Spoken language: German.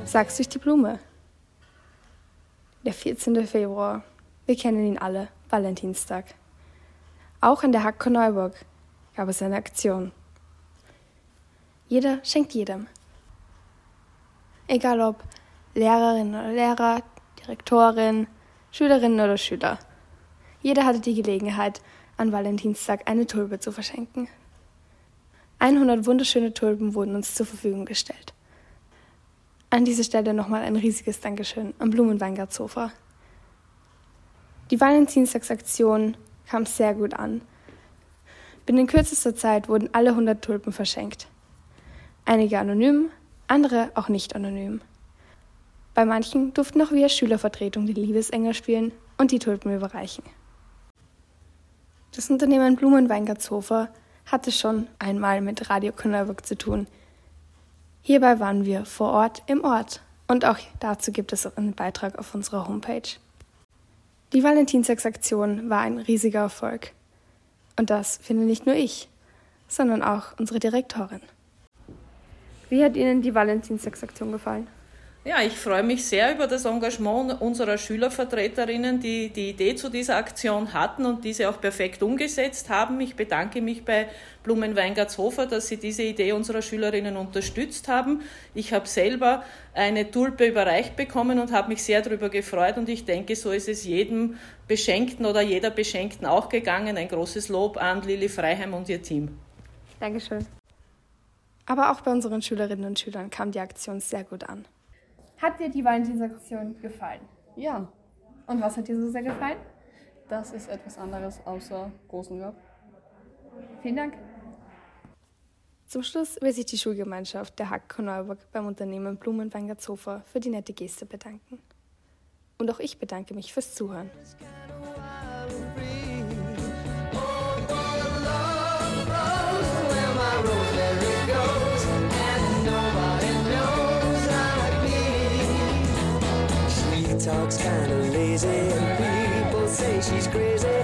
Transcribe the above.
sag's durch die Blume. Der 14. Februar. Wir kennen ihn alle, Valentinstag. Auch an der Hack Korneuburg gab es eine Aktion. Jeder schenkt jedem. Egal ob Lehrerin oder Lehrer, Direktorin, Schülerinnen oder Schüler. Jeder hatte die Gelegenheit, an Valentinstag eine Tulpe zu verschenken. 100 wunderschöne Tulpen wurden uns zur Verfügung gestellt. An dieser Stelle nochmal ein riesiges Dankeschön am Blumenweingart-Sofa. Die Valentinstagsaktion kam sehr gut an. Binnen kürzester Zeit wurden alle 100 Tulpen verschenkt. Einige anonym, andere auch nicht anonym. Bei manchen durften auch wir Schülervertretung die Liebesengel spielen und die Tulpen überreichen. Das Unternehmen Blumenweingart-Sofa hatte schon einmal mit Radio Korneuburg zu tun. Hierbei waren wir vor Ort im Ort und auch dazu gibt es einen Beitrag auf unserer Homepage. Die Valentinstagsaktion war ein riesiger Erfolg. Und das finde nicht nur ich, sondern auch unsere Direktorin. Wie hat Ihnen die Valentinstagsaktion gefallen? Ja, ich freue mich sehr über das Engagement unserer Schülervertreterinnen, die die Idee zu dieser Aktion hatten und diese auch perfekt umgesetzt haben. Ich bedanke mich bei Blumenweingart-Sofa, dass sie diese Idee unserer Schülerinnen unterstützt haben. Ich habe selber eine Tulpe überreicht bekommen und habe mich sehr darüber gefreut und ich denke, so ist es jedem Beschenkten oder jeder Beschenkten auch gegangen. Ein großes Lob an Lili Freiheim und ihr Team. Dankeschön. Aber auch bei unseren Schülerinnen und Schülern kam die Aktion sehr gut an. Hat dir die Valentinstagsaktion gefallen? Ja. Und was hat dir so sehr gefallen? Das ist etwas anderes außer Rosenrad. Vielen Dank. Zum Schluss will sich die Schulgemeinschaft der Hack Korneuburg beim Unternehmen Blumenweingart-Sofa für die nette Geste bedanken. Und auch ich bedanke mich fürs Zuhören. Talks kinda lazy and people say she's crazy.